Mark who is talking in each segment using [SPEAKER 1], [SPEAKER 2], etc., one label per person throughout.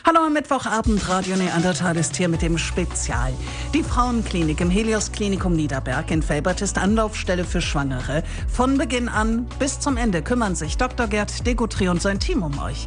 [SPEAKER 1] Hallo am Mittwochabend, Radio Neandertal ist hier mit dem Spezial. Die Frauenklinik im Helios Klinikum Niederberg in Velbert ist Anlaufstelle für Schwangere. Von Beginn an bis zum Ende kümmern sich Dr. Gerd Degoutry und sein Team um euch.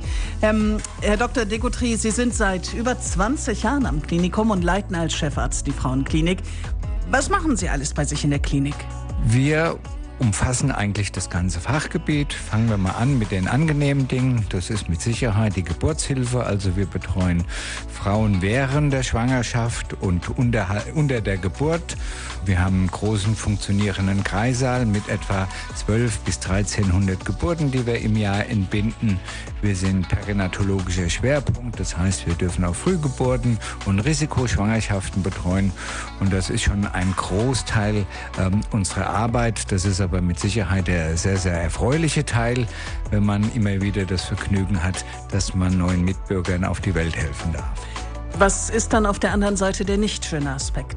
[SPEAKER 1] Herr Dr. Degoutry, Sie sind seit über 20 Jahren am Klinikum und leiten als Chefarzt die Frauenklinik. Was machen Sie alles bei sich in der Klinik?
[SPEAKER 2] Wir umfassen eigentlich das ganze Fachgebiet. Fangen wir mal an mit den angenehmen Dingen. Das ist mit Sicherheit die Geburtshilfe. Also wir betreuen Frauen während der Schwangerschaft und unter der Geburt. Wir haben einen großen funktionierenden Kreissaal mit etwa 1200 bis 1300 Geburten, die wir im Jahr entbinden. Wir sind perinatologischer Schwerpunkt. Das heißt, wir dürfen auch Frühgeburten und Risikoschwangerschaften betreuen. Und das ist schon ein Großteil unserer Arbeit. Das ist aber mit Sicherheit der sehr, sehr erfreuliche Teil, wenn man immer wieder das Vergnügen hat, dass man neuen Mitbürgern auf die Welt helfen darf.
[SPEAKER 1] Was ist dann auf der anderen Seite der nicht schöne Aspekt?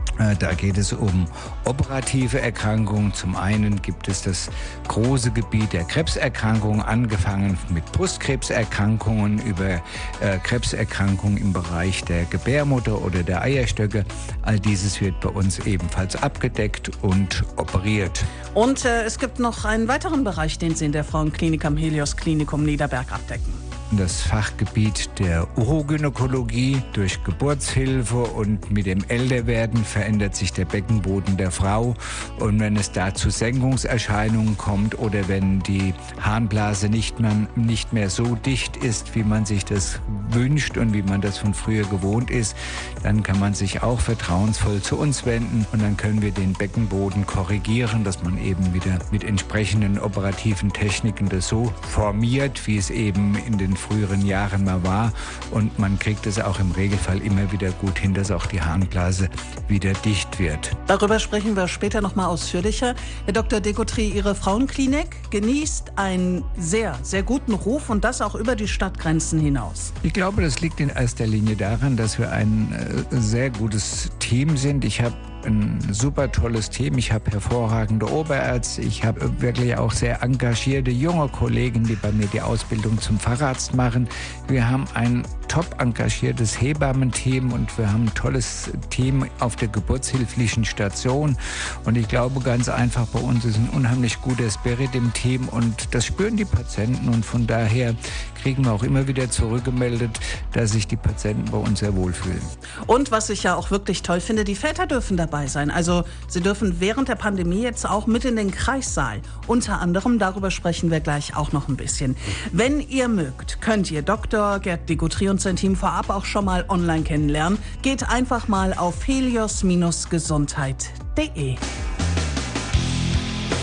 [SPEAKER 2] Da geht es um operative Erkrankungen. Zum einen gibt es das große Gebiet der Krebserkrankungen, angefangen mit Brustkrebserkrankungen über Krebserkrankungen im Bereich der Gebärmutter oder der Eierstöcke. All dieses wird bei uns ebenfalls abgedeckt und operiert.
[SPEAKER 1] Und es gibt noch einen weiteren Bereich, den Sie in der Frauenklinik am Helios Klinikum Niederberg abdecken.
[SPEAKER 2] Das Fachgebiet der Urogynäkologie. Durch Geburtshilfe und mit dem Älterwerden verändert sich der Beckenboden der Frau. Und wenn es da zu Senkungserscheinungen kommt oder wenn die Harnblase nicht mehr so dicht ist, wie man sich das wünscht und wie man das von früher gewohnt ist, dann kann man sich auch vertrauensvoll zu uns wenden und dann können wir den Beckenboden korrigieren, dass man eben wieder mit entsprechenden operativen Techniken das so formiert, wie es eben in den früheren Jahren mal war, und man kriegt es auch im Regelfall immer wieder gut hin, dass auch die Harnblase wieder dicht wird.
[SPEAKER 1] Darüber sprechen wir später noch mal ausführlicher. Herr Dr. Degoutry, Ihre Frauenklinik genießt einen sehr, sehr guten Ruf und das auch über die Stadtgrenzen hinaus.
[SPEAKER 2] Ich glaube, das liegt in erster Linie daran, dass wir ein sehr gutes Team sind. Ich habe ein super tolles Team. Ich habe hervorragende Oberärzte. Ich habe wirklich auch sehr engagierte junge Kollegen, die bei mir die Ausbildung zum Facharzt machen. Wir haben ein top engagiertes Hebammenteam und wir haben ein tolles Team auf der geburtshilflichen Station. Und ich glaube ganz einfach, bei uns ist ein unheimlich guter Spirit im Team und das spüren die Patienten. Und von daher kriegen wir auch immer wieder zurückgemeldet, dass sich die Patienten bei uns sehr wohlfühlen.
[SPEAKER 1] Und was ich ja auch wirklich toll finde, die Väter dürfen dabei sein. Also sie dürfen während der Pandemie jetzt auch mit in den Kreissaal. Unter anderem, darüber sprechen wir gleich auch noch ein bisschen. Wenn ihr mögt, könnt ihr Dr. Gerd Degoutry und sein Team vorab auch schon mal online kennenlernen. Geht einfach mal auf helios-gesundheit.de.